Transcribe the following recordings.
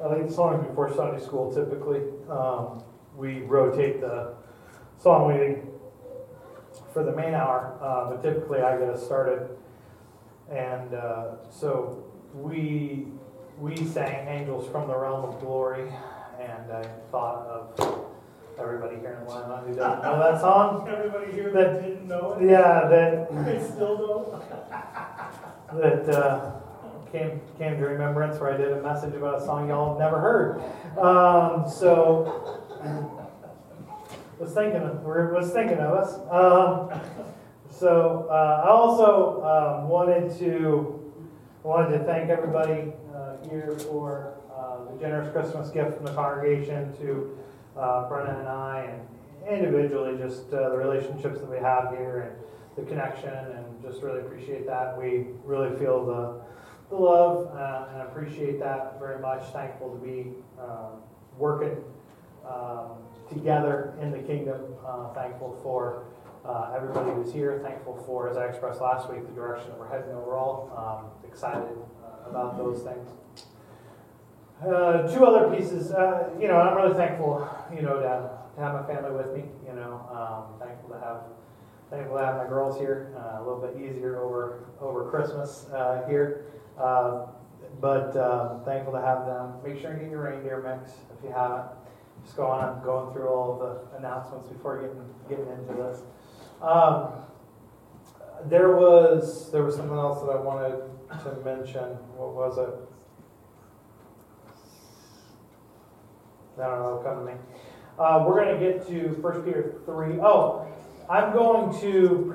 I lead the songs before Sunday school typically. We rotate the song leading for the main hour, but typically I get us started. And so we sang Angels from the Realm of Glory, and I thought of everybody here in Atlanta who doesn't know that song. Everybody here that didn't know it? Yeah, They still don't? that came to remembrance where I did a message about a song y'all have never heard. So was thinking of us. I also wanted to thank everybody here for the generous Christmas gift from the congregation to Brenna and I, and individually just the relationships that we have here and the connection, and just really appreciate that. We really feel the love and appreciate that very much. Thankful to be working together in the kingdom. Thankful for everybody who's here. Thankful for, as I expressed last week, the direction that we're heading overall. Excited about those things. Two other pieces. I'm really thankful, to have my family with me. Thankful to have my girls here. A little bit easier over Christmas here. But thankful to have them. Make sure and get your reindeer mix if you haven't. Just going through all of the announcements before getting into this. There was something else that I wanted to mention. What was it? I don't know. It'll come to me. We're going to get to 1 Peter 3. Oh, I'm going to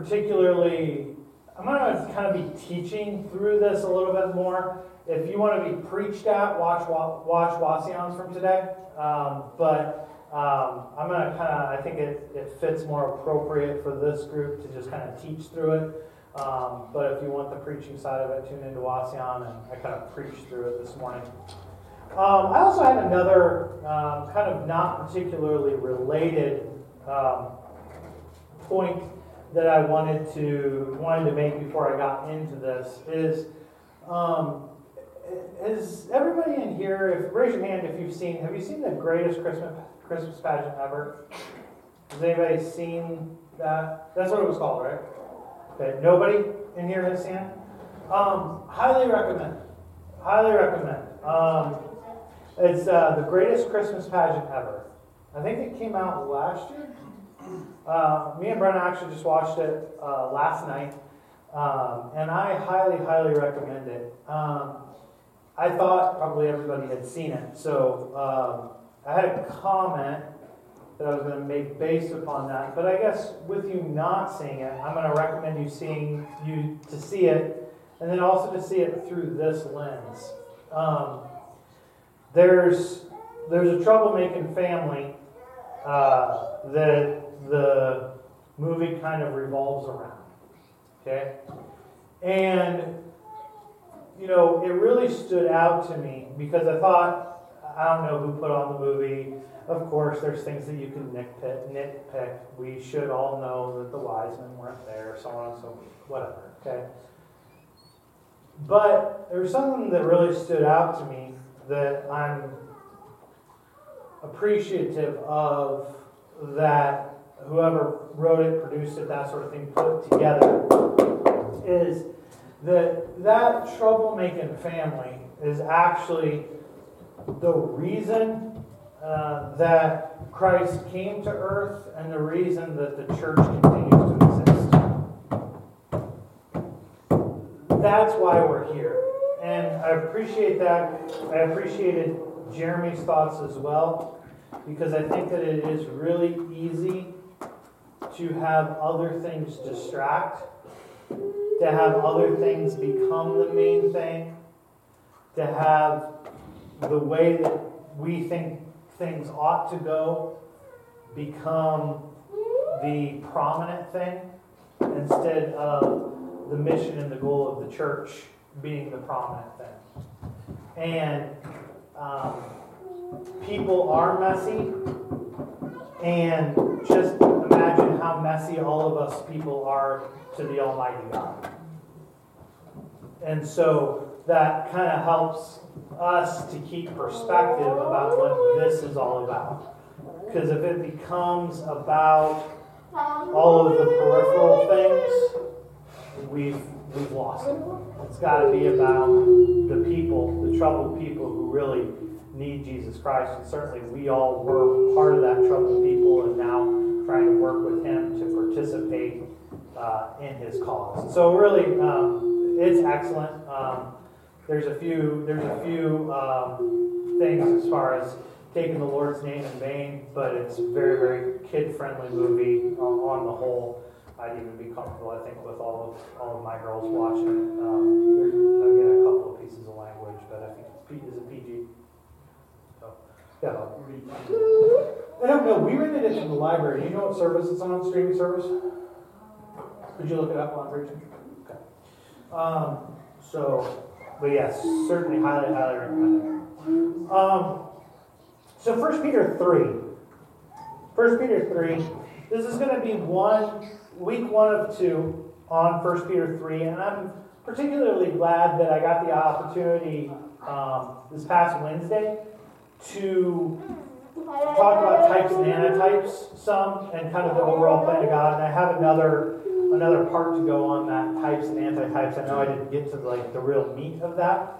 kind of be teaching through this a little bit more. If you want to be preached at, watch Wasions from today. But I'm going to I think it fits more appropriate for this group to just kind of teach through it. But if you want the preaching side of it, tune into Wasion, and I kind of preached through it this morning. I also had another kind of not particularly related point that I wanted to make before I got into this is everybody in here, raise your hand if have you seen the greatest Christmas pageant ever? Has anybody seen that? That's what it was called, right? Okay, nobody in here has seen it? Highly recommend. It's the greatest Christmas pageant ever. I think it came out last year. Me and Brenna actually just watched it last night, and I highly recommend it. I thought probably everybody had seen it, so I had a comment that I was going to make based upon that. But I guess with you not seeing it, I'm going to recommend you to see it, and then also to see it through this lens. There's a troublemaking family that the movie kind of revolves around. Okay? And, it really stood out to me because I thought, I don't know who put on the movie. Of course, there's things that you can nitpick. We should all know that the wise men weren't there, so on and so whatever. Okay? But there was something that really stood out to me that I'm appreciative of, that whoever wrote it, produced it, that sort of thing, put together, is that troublemaking family is actually the reason that Christ came to earth and the reason that the church continues to exist. That's why we're here. And I appreciate that. I appreciated Jeremy's thoughts as well, because I think that it is really easy to have other things distract, to have other things become the main thing, to have the way that we think things ought to go become the prominent thing, instead of the mission and the goal of the church being the prominent thing. And people are messy, and just imagine how messy all of us people are to the Almighty God. And so that kind of helps us to keep perspective about what this is all about. Because if it becomes about all of the peripheral things, we've lost it. It's got to be about the people, the troubled people who really need Jesus Christ. And certainly we all were part of that troubled people and now trying to work with him to participate in his cause. And so really, it's excellent. There's a few things as far as taking the Lord's name in vain, but it's a very, very kid-friendly movie on the whole. I'd even be comfortable, I think, with all of my girls watching it. There's, again, a couple of pieces of language, but I think it's PG. So, yeah. I don't know. We rented it from the library. Do you know what service it's on? Streaming service? Did you look it up on Virgin? Okay. But yes, certainly highly, highly recommend it. So 1 Peter 3. 1 Peter 3. This is going to be week 1 of 2 on 1 Peter 3, and I'm particularly glad that I got the opportunity this past Wednesday to talk about types and antitypes some, and kind of the overall plan of God. And I have another part to go on that types and antitypes. I know I didn't get to the real meat of that,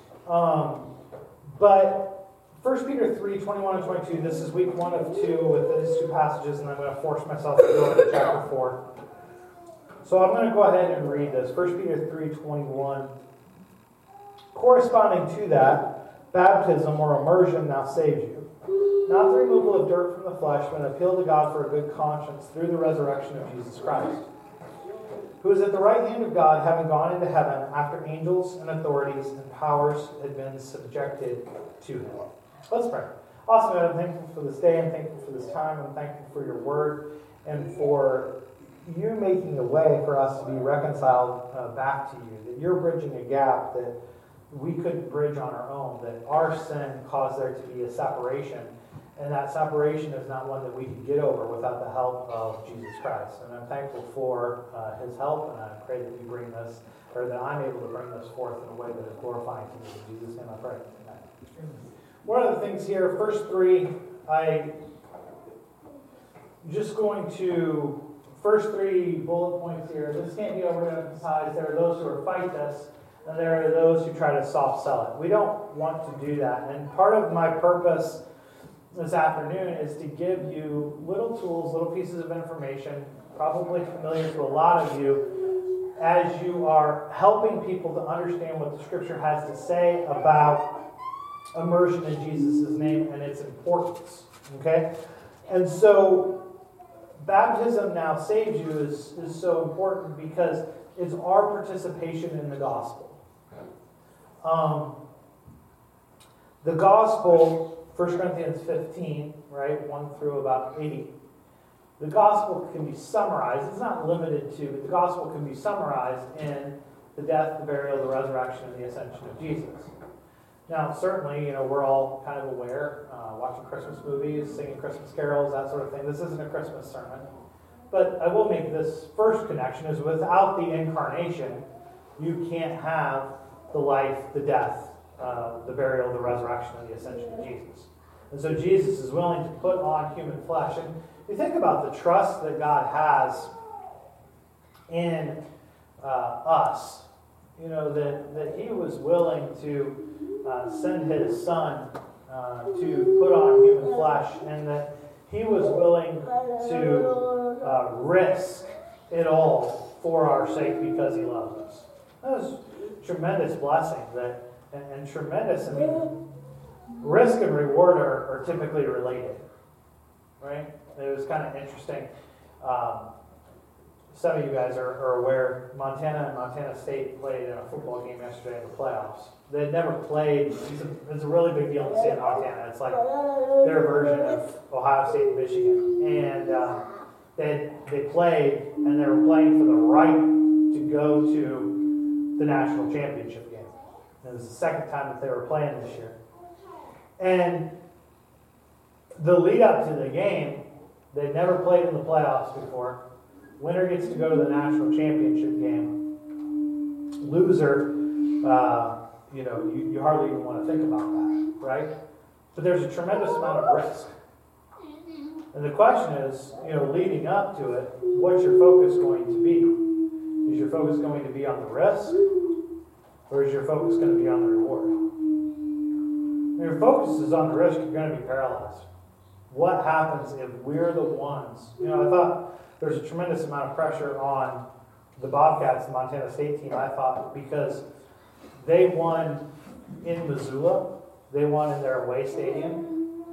but 1 Peter 3, 21 and 22, this is week 1 of 2 with these two passages, and I'm going to force myself to go into chapter 4. So I'm going to go ahead and read this. 1 Peter 3, 21. Corresponding to that, baptism or immersion now saves you. Not the removal of dirt from the flesh, but an appeal to God for a good conscience through the resurrection of Jesus Christ, who is at the right hand of God, having gone into heaven after angels and authorities and powers had been subjected to him. Let's pray. Awesome, God, I'm thankful for this day. I'm thankful for this time. I'm thankful for your word and for you making a way for us to be reconciled back to you, that you're bridging a gap that we couldn't bridge on our own, that our sin caused there to be a separation, and that separation is not one that we could get over without the help of Jesus Christ. And I'm thankful for his help, and I pray that you bring this, or that I'm able to bring this forth in a way that is glorifying to you. In Jesus' name I pray. Amen. One of the things here, first 3, first 3 bullet points here. This can't be overemphasized. There are those who fight this, and there are those who try to soft sell it. We don't want to do that. And part of my purpose this afternoon is to give you little tools, little pieces of information, probably familiar to a lot of you, as you are helping people to understand what the Scripture has to say about immersion in Jesus' name and its importance. Okay? And so baptism now saves you is so important because it's our participation in the gospel. The gospel, 1 Corinthians 15, right, 1 through about 8, the gospel can be summarized. It's not limited to, but the gospel can be summarized in the death, the burial, the resurrection, and the ascension of Jesus. Now, certainly, we're all kind of aware, watching Christmas movies, singing Christmas carols, that sort of thing. This isn't a Christmas sermon. But I will make this first connection, is without the incarnation, you can't have the life, the death, the burial, the resurrection, and the ascension of Jesus. And so Jesus is willing to put on human flesh. And you think about the trust that God has in us, that he was willing to send his son to put on human flesh, and that he was willing to risk it all for our sake because he loves us. That was a tremendous blessing, and tremendous. Risk and reward are typically related, right? It was kind of interesting. Some of you guys are aware, Montana and Montana State played in a football game yesterday in the playoffs. They had never played. It's a really big deal to see in Montana. It's like their version of Ohio State and Michigan. And they played, and they were playing for the right to go to the national championship game. And it was the second time that they were playing this year. And the lead up to the game, they'd never played in the playoffs before. Winner gets to go to the national championship game. Loser you hardly even want to think about that, right? But there's a tremendous amount of risk. And the question is, leading up to it, what's your focus going to be? Is your focus going to be on the risk? Or is your focus going to be on the reward? When your focus is on the risk, you're going to be paralyzed. What happens if we're the ones? I thought there's a tremendous amount of pressure on the Bobcats, the Montana State team, I thought, because they won in Missoula. They won in their away stadium.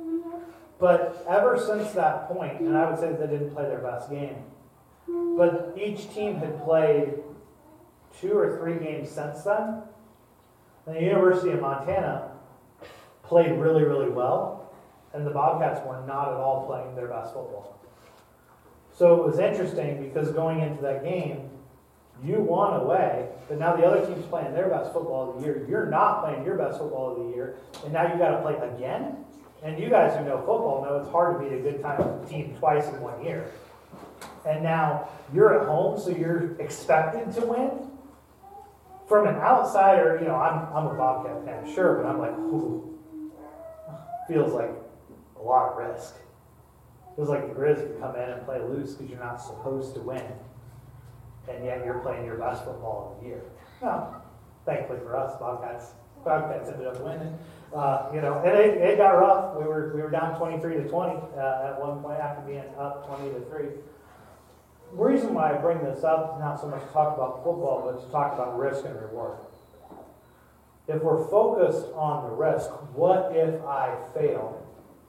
But ever since that point, and I would say that they didn't play their best game, but each team had played 2 or 3 games since then. And the University of Montana played really, really well, and the Bobcats were not at all playing their best football. So it was interesting because going into that game, you won away, but now the other team's playing their best football of the year. You're not playing your best football of the year, and now you've got to play again? And you guys who know football know it's hard to beat a good time team twice in 1 year. And now you're at home, so you're expected to win? From an outsider, I'm a Bobcat fan, sure, but I'm like, ooh, feels like a lot of risk. Feels like the Grizz could come in and play loose because you're not supposed to win. And yet you're playing your best football of the year. Well, thankfully for us, Bobcats ended up winning. And it got rough. We were down 23-20 at one point after being up 20-3. The reason why I bring this up is not so much to talk about football, but to talk about risk and reward. If we're focused on the risk, what if I fail?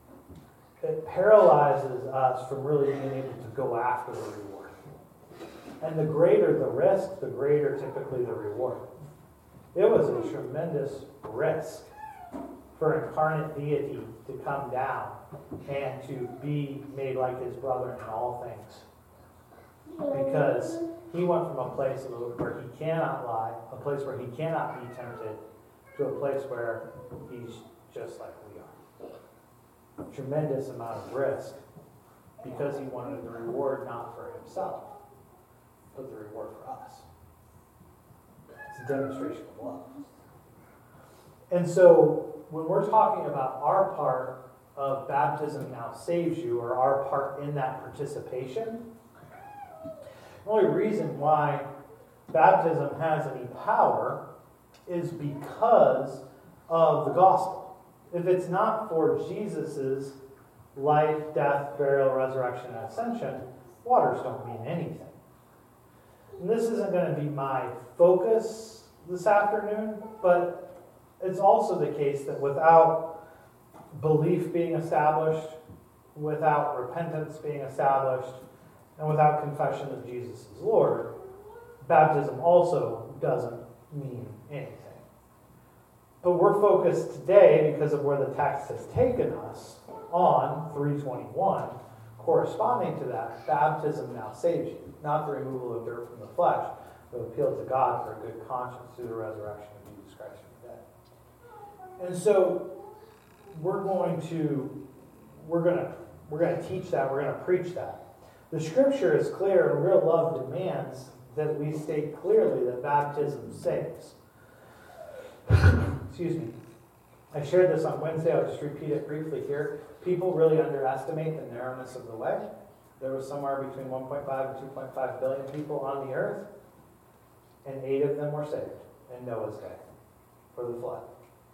It paralyzes us from really being able to go after the reward. And the greater the risk, the greater typically the reward. It was a tremendous risk for incarnate deity to come down and to be made like his brother in all things. Because he went from a place where he cannot lie, a place where he cannot be tempted, to a place where he's just like we are. Tremendous amount of risk because he wanted the reward not for himself, but the reward for us. It's a demonstration of love. And so when we're talking about our part of baptism now saves you, or our part in that participation, the only reason why baptism has any power is because of the gospel. If it's not for Jesus' life, death, burial, resurrection, and ascension, waters don't mean anything. And this isn't going to be my focus this afternoon, but it's also the case that without belief being established, without repentance being established, and without confession of Jesus as Lord, baptism also doesn't mean anything. But we're focused today, because of where the text has taken us, on 3:21, corresponding to that, baptism now saves you, not the removal of dirt from the flesh, but appeal to God for a good conscience through the resurrection of Jesus Christ from the dead. And so we're going to teach that, we're going to preach that. The scripture is clear, and real love demands that we state clearly that baptism saves. Excuse me. I shared this on Wednesday. I'll just repeat it briefly here. People really underestimate the narrowness of the way. There was somewhere between 1.5 and 2.5 billion people on the earth, and 8 of them were saved in Noah's day for the flood.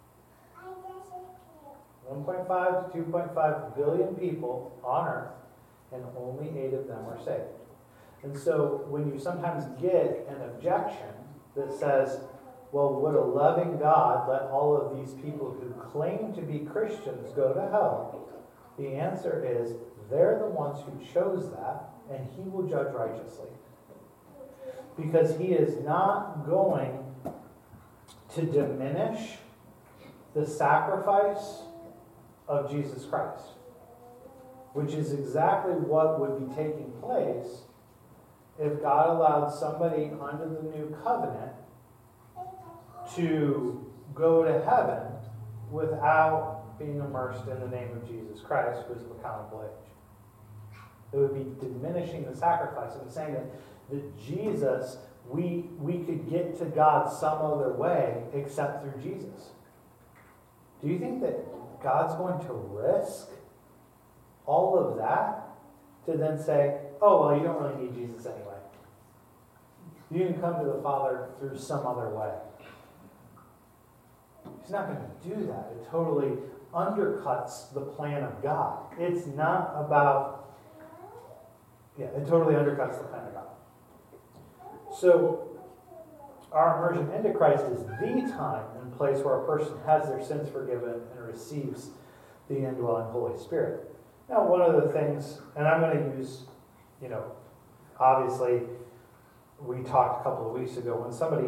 1.5 to 2.5 billion people on earth, and only 8 of them were saved. And so when you sometimes get an objection that says, well, would a loving God let all of these people who claim to be Christians go to hell? The answer is, they're the ones who chose that, and he will judge righteously. Because he is not going to diminish the sacrifice of Jesus Christ, which is exactly what would be taking place if God allowed somebody under the new covenant to go to heaven without being immersed in the name of Jesus Christ, who is of accountable age. It would be diminishing the sacrifice. It was saying that Jesus we could get to God some other way except through Jesus. Do you think that God's going to risk all of that to then say, oh, well, you don't really need Jesus anyway? You can come to the Father through some other way. He's not going to do that. It totally undercuts the plan of God. It's not about, it totally undercuts the plan of God. So, our immersion into Christ is the time and place where a person has their sins forgiven and receives the indwelling Holy Spirit. Now, one of the things, and I'm going to use, obviously, we talked a couple of weeks ago,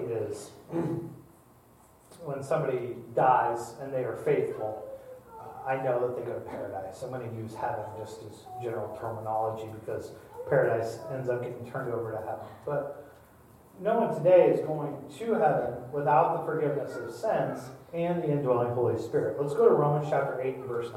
when somebody dies and they are faithful, I know that they go to paradise. I'm going to use heaven just as general terminology because paradise ends up getting turned over to heaven. But no one today is going to heaven without the forgiveness of sins and the indwelling Holy Spirit. Let's go to Romans chapter 8 and verse 9.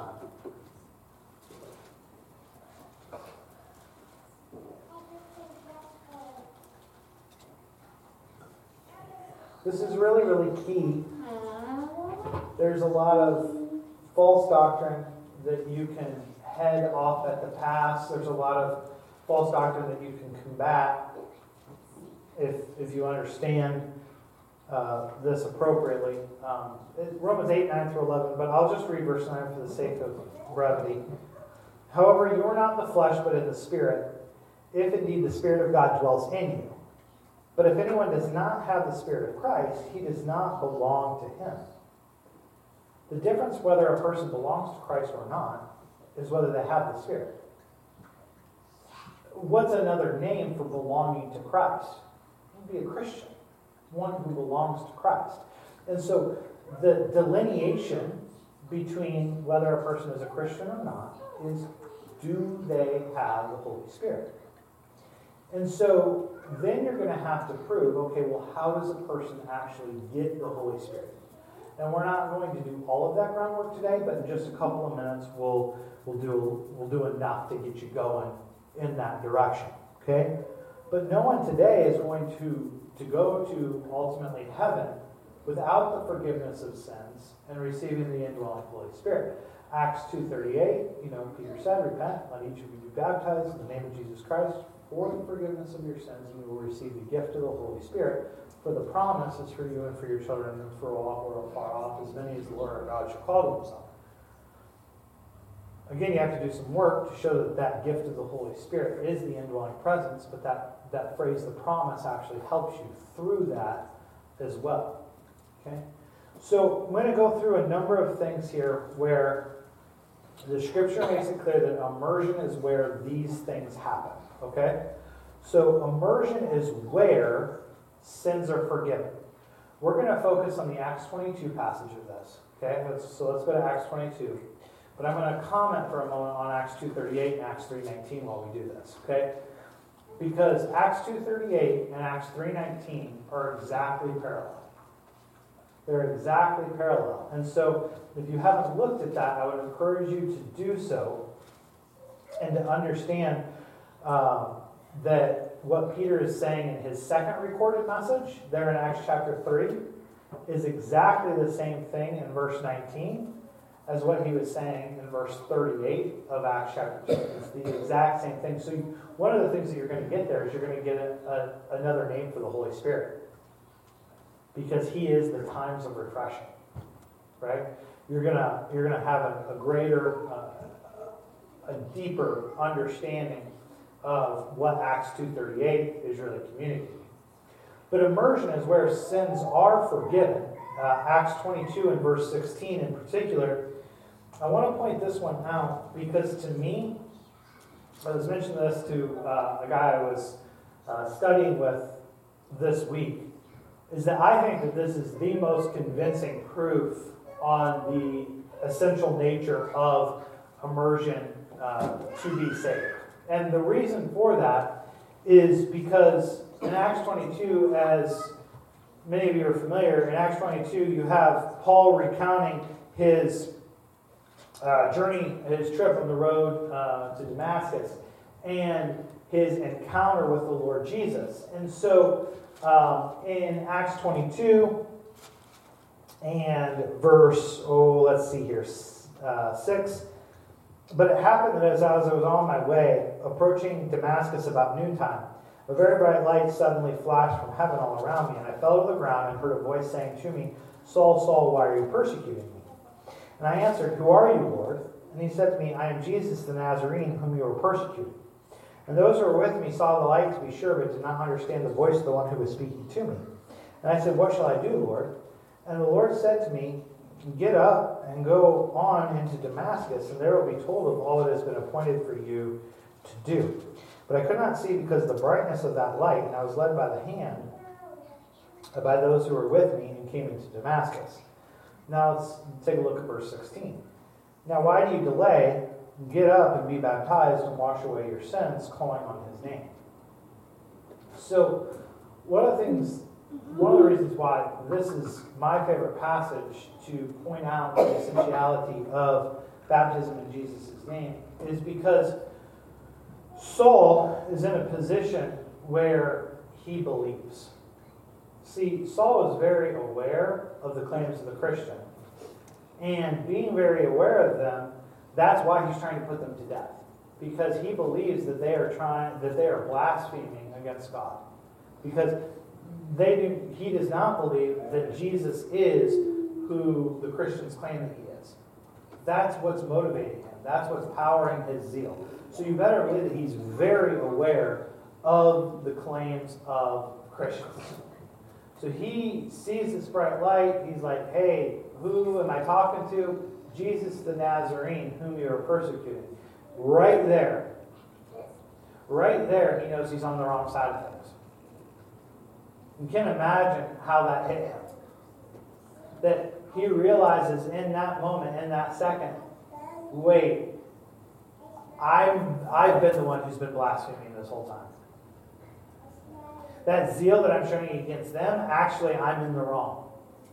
This is really, really key. There's a lot of false doctrine that you can head off at the pass. There's a lot of false doctrine that you can combat if you understand this appropriately. Romans 8, 9 through 11, but I'll just read verse 9 for the sake of brevity. However, you are not in the flesh, but in the Spirit, if indeed the Spirit of God dwells in you. But if anyone does not have the Spirit of Christ, he does not belong to him. The difference whether a person belongs to Christ or not is whether they have the Spirit. What's another name for belonging to Christ? Be a Christian, one who belongs to Christ. And so the delineation between whether a person is a Christian or not is, do they have the Holy Spirit? And so then you're going to have to prove, okay, well, how does a person actually get the Holy Spirit? And we're not going to do all of that groundwork today, but in just a couple of minutes we'll do enough to get you going in that direction. Okay? But no one today is going to go to ultimately heaven without the forgiveness of sins and receiving the indwelling Holy Spirit. Acts 2:38, Peter said, repent, let each of you be baptized in the name of Jesus Christ for the forgiveness of your sins, and you will receive the gift of the Holy Spirit. For the promise is for you and for your children and for all who are far off, as many as the Lord our God shall call to himself. Again, you have to do some work to show that gift of the Holy Spirit is the indwelling presence, but that phrase, the promise, actually helps you through that as well. Okay? So I'm going to go through a number of things here where the Scripture makes it clear that immersion is where these things happen. Okay? So immersion is where sins are forgiven. We're going to focus on the Acts 22 passage of this. Okay? So let's go to Acts 22. But I'm going to comment for a moment on Acts 2:38 and Acts 3:19 while we do this. Okay? Because Acts 2:38 and Acts 3:19 are exactly parallel. They're exactly parallel. And so if you haven't looked at that, I would encourage you to do so and to understand that what Peter is saying in his second recorded message, there in Acts chapter 3, is exactly the same thing in verse 19 as what he was saying in verse 38 of Acts chapter 2. It's the exact same thing. So one of the things that you're going to get there is you're going to get another name for the Holy Spirit. Because he is the times of refreshing. Right? You're gonna have a greater, a deeper understanding of what Acts 2:38 is really communicating. But immersion is where sins are forgiven. Acts 22 and verse 16 in particular. I want to point this one out because to me, I was mentioning this to a guy I was studying with this week, is that I think that this is the most convincing proof on the essential nature of immersion to be saved. And the reason for that is because in Acts 22, as many of you are familiar, in Acts 22 you have Paul recounting his journey, his trip on the road to Damascus, and his encounter with the Lord Jesus. And so in Acts 22 and verse, let's see here, 6. But it happened that as I was on my way, approaching Damascus about noontime, a very bright light suddenly flashed from heaven all around me, and I fell to the ground and heard a voice saying to me, Saul, Saul, why are you persecuting me? And I answered, Who are you, Lord? And he said to me, I am Jesus the Nazarene, whom you are persecuting. And those who were with me saw the light, to be sure, but did not understand the voice of the one who was speaking to me. And I said, What shall I do, Lord? And the Lord said to me, Get up and go on into Damascus, and there will be told of all that has been appointed for you to do. But I could not see because of the brightness of that light, and I was led by the hand by those who were with me and came into Damascus. Now let's take a look at verse 16. Now why do you delay? Get up and be baptized and wash away your sins, calling on his name. So one of the reasons why this is my favorite passage to point out the essentiality of baptism in Jesus' name is because Saul is in a position where he believes. See, Saul was very aware of the claims of the Christian. And being very aware of them, that's why he's trying to put them to death. Because he believes that they are blaspheming against God. Because he does not believe that Jesus is who the Christians claim that he is. That's what's motivating him. That's what's powering his zeal. So you better believe that he's very aware of the claims of Christians. So he sees this bright light. He's like, hey, who am I talking to? Jesus the Nazarene, whom you are persecuting. Right there, he knows he's on the wrong side of things. You can't imagine how that hit him. That he realizes in that moment, in that second, wait, I've been the one who's been blaspheming this whole time. That zeal that I'm showing against them, actually I'm in the wrong.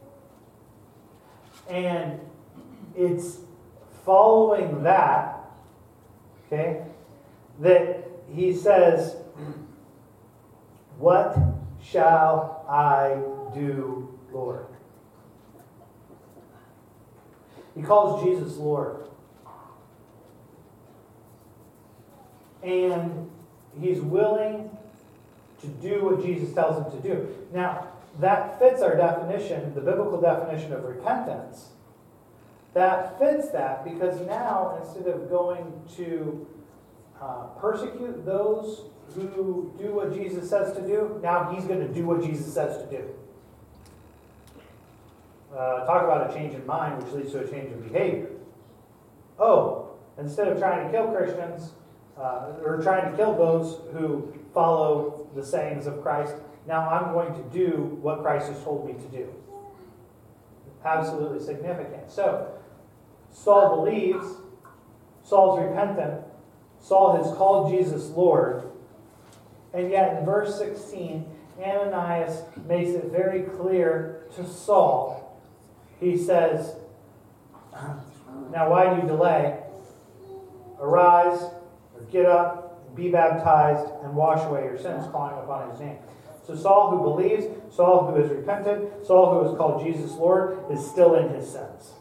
And it's following that, okay, that he says, what shall I do, Lord? He calls Jesus Lord. And he's willing to do what Jesus tells him to do. Now, that fits our definition, the biblical definition of repentance. That fits that because now, instead of going to persecute those who do what Jesus says to do, now he's going to do what Jesus says to do. Talk about a change in mind, which leads to a change in behavior. Instead of trying to kill Christians, or trying to kill those who follow the sayings of Christ, now I'm going to do what Christ has told me to do. Absolutely significant. So, Saul believes, Saul's repentant, Saul has called Jesus Lord, and yet in verse 16, Ananias makes it very clear to Saul. He says, now why do you delay? Arise, or get up, be baptized, and wash away your sins, calling upon his name. So Saul who believes, Saul who is repentant, Saul who is called Jesus Lord, is still in his sins.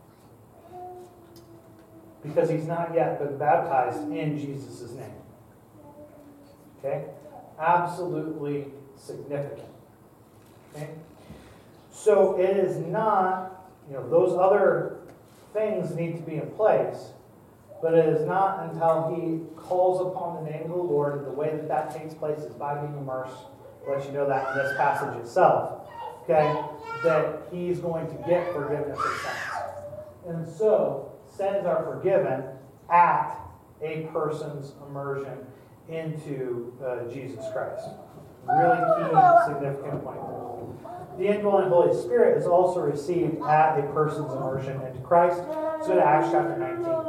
Because he's not yet been baptized in Jesus' name. Okay? Absolutely significant. Okay? So it is not, those other things need to be in place, but it is not until he calls upon the name of the Lord, and the way that takes place is by being immersed. I'll let you know that in this passage itself. Okay? That he's going to get forgiveness of sins. And so, sins are forgiven at a person's immersion into Jesus Christ. Really key, significant point. The indwelling Holy Spirit is also received at a person's immersion into Christ. Let's go to Acts chapter 19.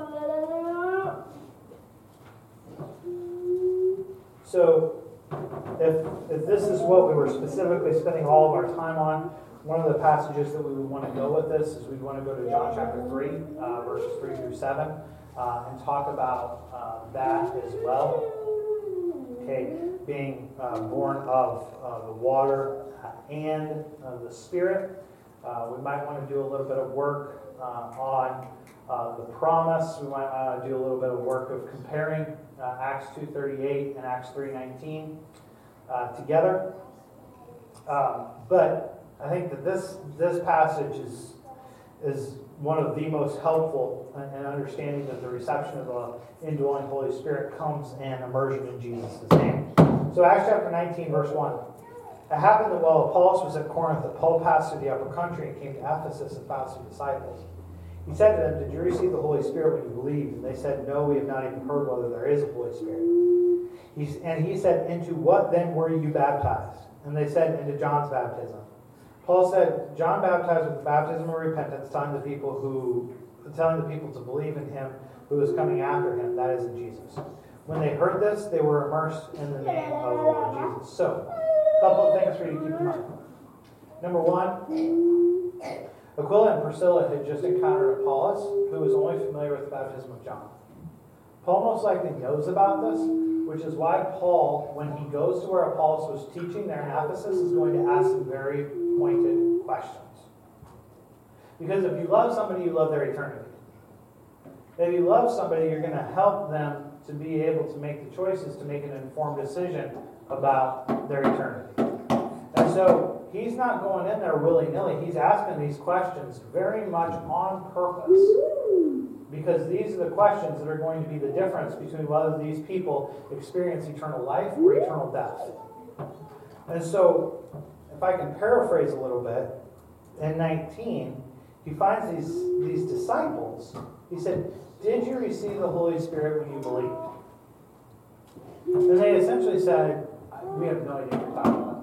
So, if this is what we were specifically spending all of our time on, one of the passages that we would want to go with this is we'd want to go to John chapter 3, verses 3 through 7, and talk about that as well. okay, being born of the water and the Spirit. We might want to do a little bit of work on the promise. We might want to do a little bit of work of comparing Acts 2:38 and Acts 3:19 together. But I think that this passage is one of the most helpful in understanding that the reception of the indwelling Holy Spirit comes in immersion in Jesus' name. So Acts chapter 19, verse 1. It happened that while Apollos was at Corinth, that Paul passed through the upper country and came to Ephesus and found some disciples. He said to them, "Did you receive the Holy Spirit when you believed?" And they said, "No, we have not even heard whether there is a Holy Spirit." He said, "Into what then were you baptized?" And they said, "Into John's baptism." Paul said, "John baptized with the baptism of repentance, telling the people to believe in him who was coming after him, that is, in Jesus." When they heard this, they were immersed in the name of the Lord Jesus. So, a couple of things for you to keep in mind. Number one, Aquila and Priscilla had just encountered Apollos, who was only familiar with the baptism of John. Paul most likely knows about this, which is why Paul, when he goes to where Apollos was teaching there in Ephesus, is going to ask some very pointed questions. Because if you love somebody, you love their eternity. If you love somebody, you're going to help them to be able to make the choices to make an informed decision about their eternity. And so he's not going in there willy-nilly. He's asking these questions very much on purpose. Because these are the questions that are going to be the difference between whether these people experience eternal life or eternal death. And so, if I can paraphrase a little bit, in 19, he finds these disciples. He said, "Did you receive the Holy Spirit when you believed?" And they essentially said, "We have no idea what you're talking about."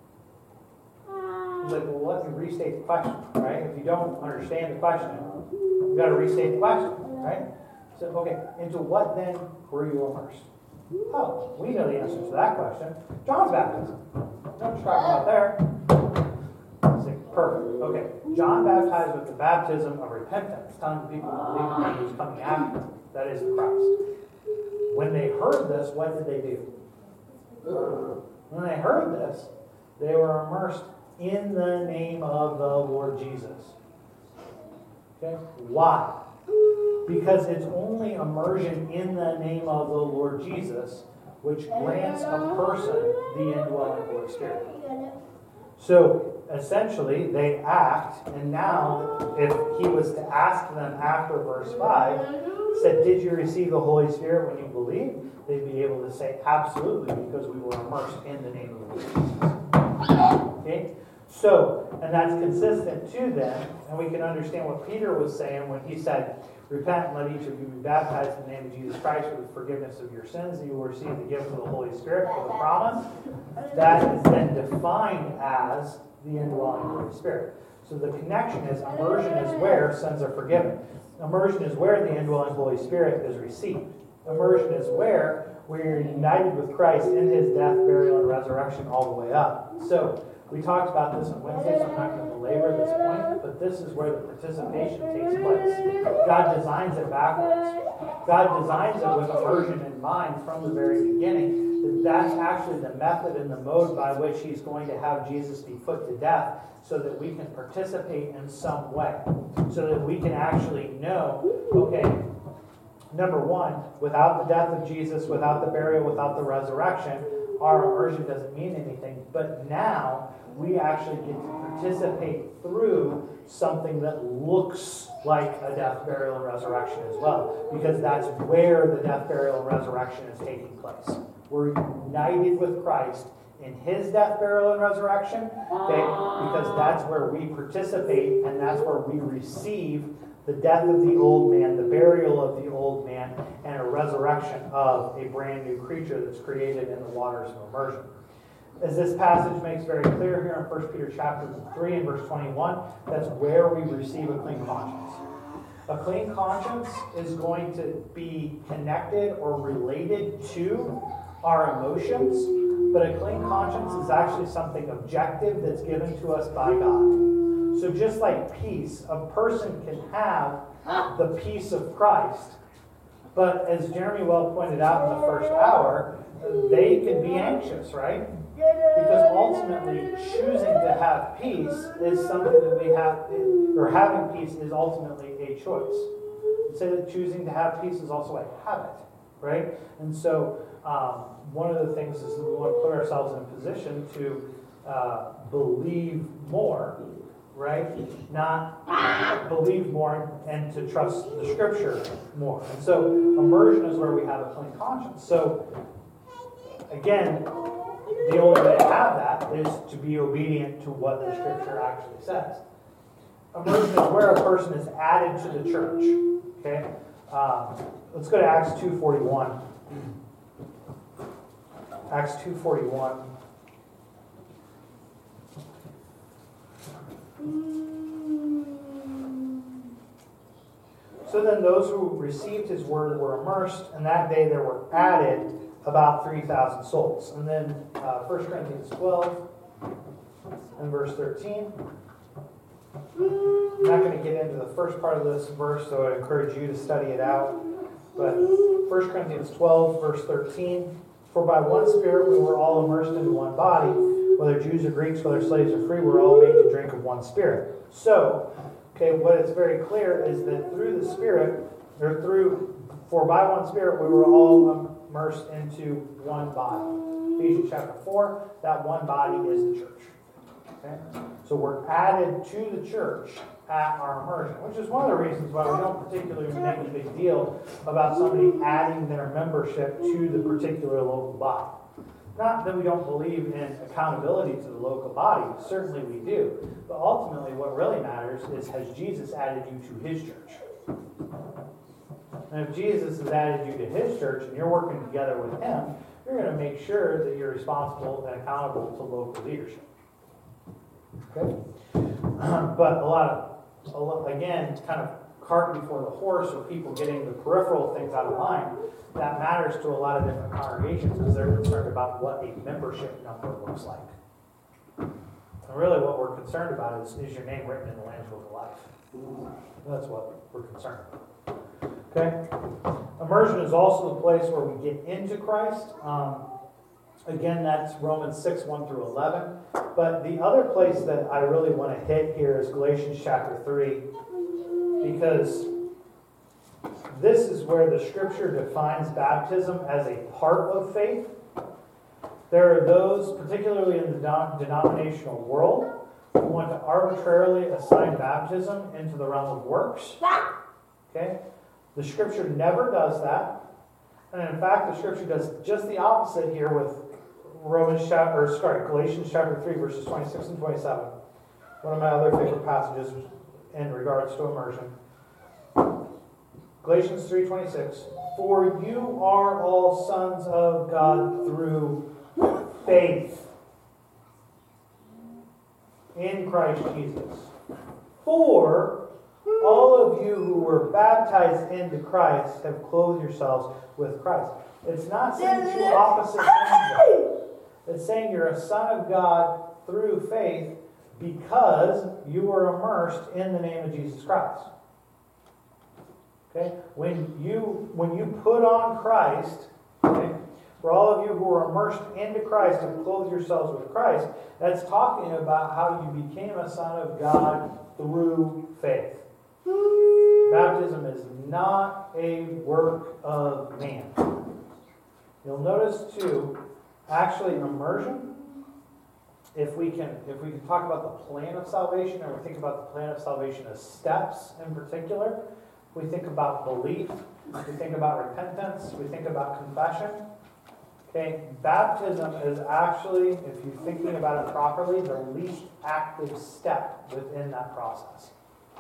He's like, "Well, let me restate the question, right? If you don't understand the question, you've got to restate the question, right?" So, okay, into what then were you immersed? Oh, we know the answer to that question. John's baptism. What you're talking about there? Perfect. Okay. John baptized with the baptism of repentance, telling the people to believe in him who's coming after them, that is Christ. When they heard this, what did they do? When they heard this, they were immersed in the name of the Lord Jesus. Okay? Why? Because it's only immersion in the name of the Lord Jesus which grants a person the indwelling Holy Spirit. So, essentially, they act, and now, if he was to ask them after verse 5, said, "Did you receive the Holy Spirit when you believed?" They'd be able to say, "Absolutely, because we were immersed in the name of the Lord Jesus." Okay? So, and that's consistent to them, and we can understand what Peter was saying when he said, "Repent and let each of you be baptized in the name of Jesus Christ for the forgiveness of your sins, and you will receive the gift of the Holy Spirit for the promise." That is then defined as the indwelling Holy Spirit. So the connection is immersion is where sins are forgiven. Immersion is where the indwelling Holy Spirit is received. Immersion is where we are united with Christ in his death, burial, and resurrection all the way up. So we talked about this on Wednesday, so I'm not going to belabor this point, but this is where the participation takes place. God designs it backwards. God designs it with immersion in mind from the very beginning. That's actually the method and the mode by which he's going to have Jesus be put to death so that we can participate in some way. So that we can actually know, okay, number one, without the death of Jesus, without the burial, without the resurrection, our immersion doesn't mean anything. But now we actually get to participate through something that looks like a death, burial, and resurrection as well. Because that's where the death, burial, and resurrection is taking place. We're united with Christ in his death, burial, and resurrection, okay? Because that's where we participate, and that's where we receive the death of the old man, the burial of the old man, and a resurrection of a brand new creature that's created in the waters of immersion. As this passage makes very clear here in 1 Peter chapter 3 and verse 21, that's where we receive a clean conscience. A clean conscience is going to be connected or related to our emotions, but a clean conscience is actually something objective that's given to us by God. So just like peace, a person can have the peace of Christ, But as Jeremy well pointed out in the first hour, they can be anxious, right? Because ultimately, choosing to have peace is something that we have, or having peace is ultimately a choice. I'd say that choosing to have peace is also a habit, right? And so, one of the things is that we want to put ourselves in a position to believe more, right? Not believe more and to trust the Scripture more. And so, immersion is where we have a clean conscience. So, again, the only way to have that is to be obedient to what the Scripture actually says. Immersion is where a person is added to the church. Okay, let's go to Acts 2:41. Acts 2:41. So then those who received his word were immersed, and that day there were added about 3,000 souls. And then 1 Corinthians 12 and verse 13. I'm not going to get into the first part of this verse, so I encourage you to study it out. But 1 Corinthians 12, verse 13. For by one Spirit we were all immersed into one body, whether Jews or Greeks, whether slaves or free, we're all made to drink of one Spirit. So, okay, what is very clear is that through the Spirit, for by one Spirit we were all immersed into one body. Ephesians chapter 4, that one body is the church. Okay? So we're added to the church at our immersion, which is one of the reasons why we don't particularly make a big deal about somebody adding their membership to the particular local body. Not that we don't believe in accountability to the local body, certainly we do. But ultimately what really matters is, has Jesus added you to his church? And if Jesus has added you to his church and you're working together with him, you're going to make sure that you're responsible and accountable to local leadership. Okay? But again, kind of cart before the horse, or people getting the peripheral things out of line, that matters to a lot of different congregations because they're concerned about what a membership number looks like. And really what we're concerned about is your name written in the Lamb's Book of Life. That's what we're concerned about. Okay? Immersion is also the place where we get into Christ. Again, that's Romans 6, 1 through 11. But the other place that I really want to hit here is Galatians chapter 3, because this is where the Scripture defines baptism as a part of faith. There are those, particularly in the denominational world, who want to arbitrarily assign baptism into the realm of works. Okay? The Scripture never does that. And in fact, the Scripture does just the opposite here with Galatians chapter 3, verses 26 and 27. One of my other favorite passages in regards to immersion. Galatians 3:26. For you are all sons of God through faith in Christ Jesus. For all of you who were baptized into Christ have clothed yourselves with Christ. It's not saying two opposite things. It's saying you're a son of God through faith because you were immersed in the name of Jesus Christ. Okay? When you put on Christ, okay, for all of you who are immersed into Christ and clothe yourselves with Christ, that's talking about how you became a son of God through faith. Baptism is not a work of man. You'll notice too, actually immersion, if we can talk about the plan of salvation, and we think about the plan of salvation as steps in particular, we think about belief, we think about repentance, we think about confession. Okay, baptism is actually, if you're thinking about it properly, the least active step within that process.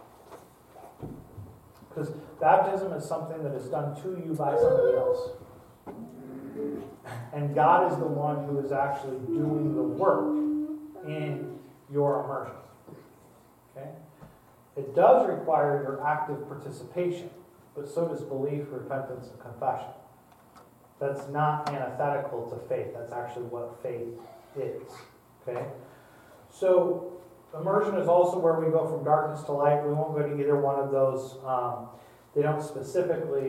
Because baptism is something that is done to you by somebody else. And God is the one who is actually doing the work in your immersion. Okay? It does require your active participation, but so does belief, repentance, and confession. That's not antithetical to faith. That's actually what faith is. Okay? So, immersion is also where we go from darkness to light. We won't go to either one of those. They don't specifically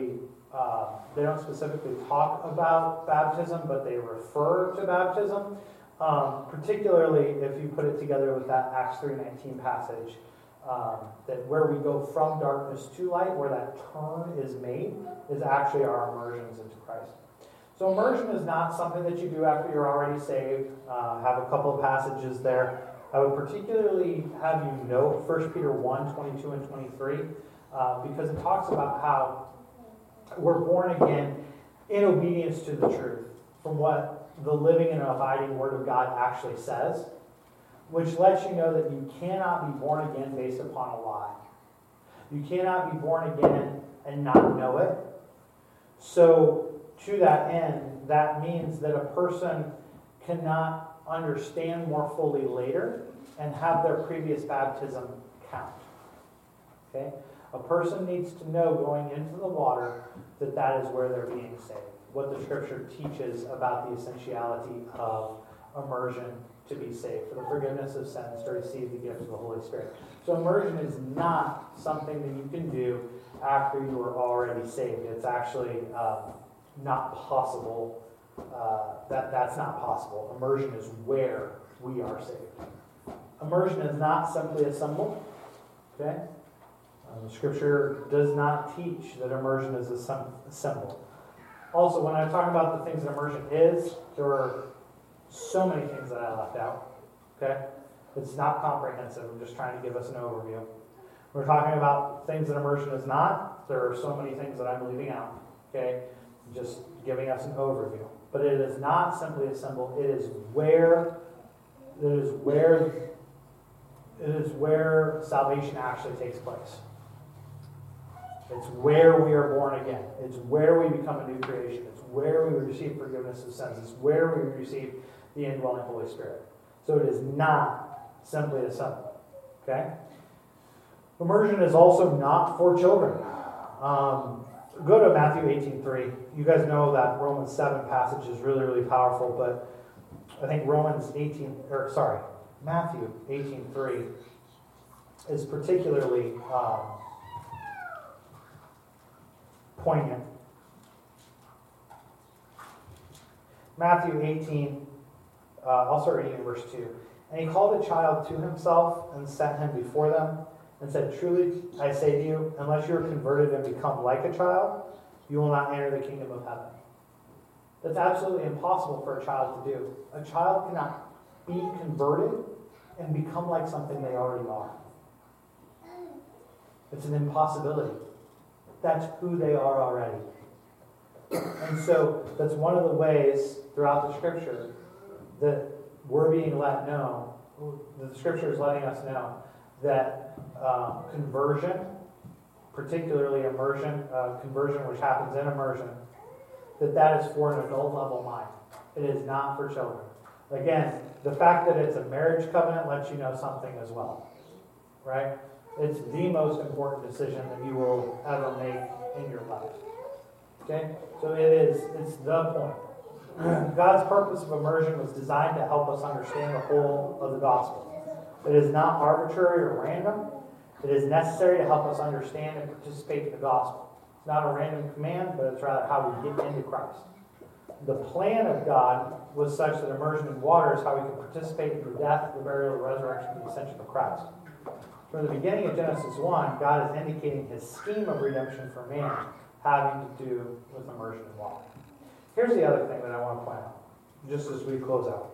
they don't specifically talk about baptism, but they refer to baptism. Particularly if you put it together with that Acts 3:19 passage, that where we go from darkness to light, where that turn is made, is actually our immersions into Christ. So immersion is not something that you do after you're already saved. Have a couple of passages there. I would particularly have you note 1 Peter 1:22 and 23, because it talks about how we're born again in obedience to the truth, from what the living and abiding Word of God actually says, which lets you know that you cannot be born again based upon a lie. You cannot be born again and not know it. So, to that end, that means that a person cannot understand more fully later and have their previous baptism count. Okay? A person needs to know going into the water that that is where they're being saved. What the Scripture teaches about the essentiality of immersion to be saved, for the forgiveness of sins, to receive the gift of the Holy Spirit. So immersion is not something that you can do after you are already saved. It's actually not possible. That's not possible. Immersion is where we are saved. Immersion is not simply a symbol. Okay? The Scripture does not teach that immersion is a symbol. Also, when I talk about the things that immersion is, there are so many things that I left out. Okay? It's not comprehensive. I'm just trying to give us an overview. We're talking about things that immersion is not. There are so many things that I'm leaving out. Okay? Just giving us an overview. But it is not simply a symbol. It is where salvation actually takes place. It's where we are born again. It's where we become a new creation. It's where we receive forgiveness of sins. It's where we receive the indwelling Holy Spirit. So it is not simply a symbol. Okay? Immersion is also not for children. Go to Matthew 18:3. You guys know that Romans 7 passage is really, really powerful, but I think Matthew 18:3 is particularly poignant. Matthew 18, I'll start reading in verse 2. And he called a child to himself and set him before them and said, "Truly I say to you, unless you are converted and become like a child, you will not enter the kingdom of heaven." That's absolutely impossible for a child to do. A child cannot be converted and become like something they already are. It's an impossibility. That's who they are already. And so that's one of the ways throughout the Scripture that we're being let know, the Scripture is letting us know that conversion, particularly immersion, conversion which happens in immersion, that is for an adult level mind. It is not for children. Again, the fact that it's a marriage covenant lets you know something as well. Right? It's the most important decision that you will ever make in your life. Okay? So it's the point. God's purpose of immersion was designed to help us understand the whole of the gospel. It is not arbitrary or random. It is necessary to help us understand and participate in the gospel. It's not a random command, but it's rather how we get into Christ. The plan of God was such that immersion in water is how we can participate in the death, the burial, the resurrection, and the ascension of Christ. From the beginning of Genesis 1, God is indicating his scheme of redemption for man having to do with immersion in water. Here's the other thing that I want to point out, just as we close out.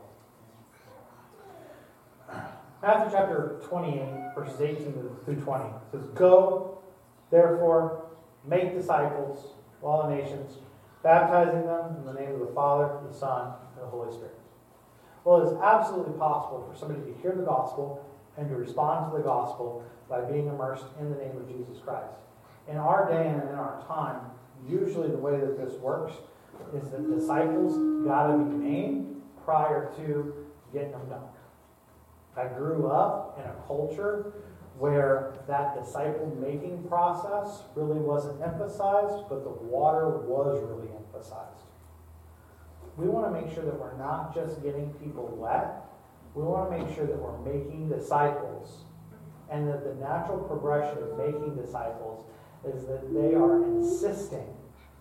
Matthew chapter 28, verses 18 through 20 says, "Go, therefore, make disciples of all the nations, baptizing them in the name of the Father, the Son, and the Holy Spirit." Well, it's absolutely possible for somebody to hear the gospel and to respond to the gospel by being immersed in the name of Jesus Christ. In our day and in our time, usually the way that this works is that disciples got to be made prior to getting them done. I grew up in a culture where that disciple-making process really wasn't emphasized, but the water was really emphasized. We want to make sure that we're not just getting people wet. We want to make sure that we're making disciples, and that the natural progression of making disciples is that they are insisting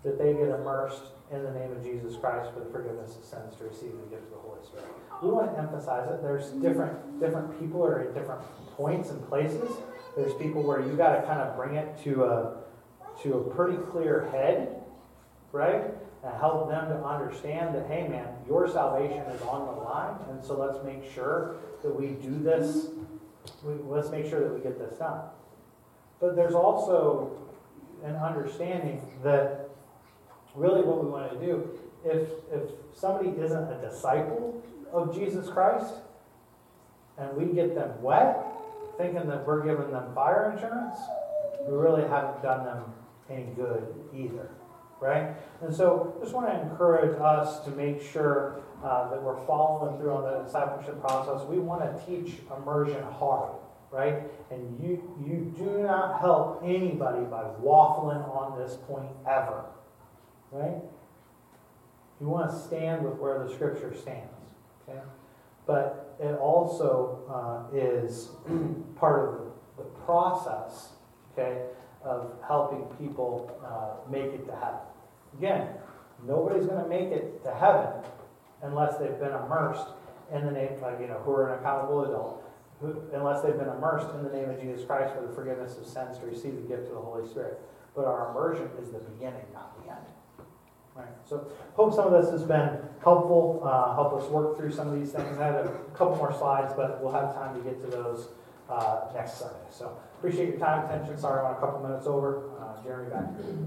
that they get immersed in the name of Jesus Christ for the forgiveness of sins to receive the gift of the Holy Spirit. We want to emphasize it. There's different people are at different points and places. There's people where you got to kind of bring it to a pretty clear head, right? And help them to understand that, hey man, your salvation is on the line, and so let's make sure that we do this. Let's make sure that we get this done. But there's also an understanding that really what we want to do, if somebody isn't a disciple of Jesus Christ, and we get them wet, thinking that we're giving them fire insurance, we really haven't done them any good either, right? And so just want to encourage us to make sure that we're following through on the discipleship process. We want to teach immersion hard, right? And you do not help anybody by waffling on this point ever, right? You want to stand with where the Scripture stands, okay? But it also is part of the process, okay, of helping people make it to heaven. Again, nobody's going to make it to heaven unless they've been immersed in the name, who are an accountable adult, unless they've been immersed in the name of Jesus Christ for the forgiveness of sins to receive the gift of the Holy Spirit. But our immersion is the beginning, not the end. Right. So hope some of this has been helpful, help us work through some of these things. I had a couple more slides, but we'll have time to get to those next Sunday. So appreciate your time, attention. Sorry, I went a couple minutes over. Jeremy, back to you.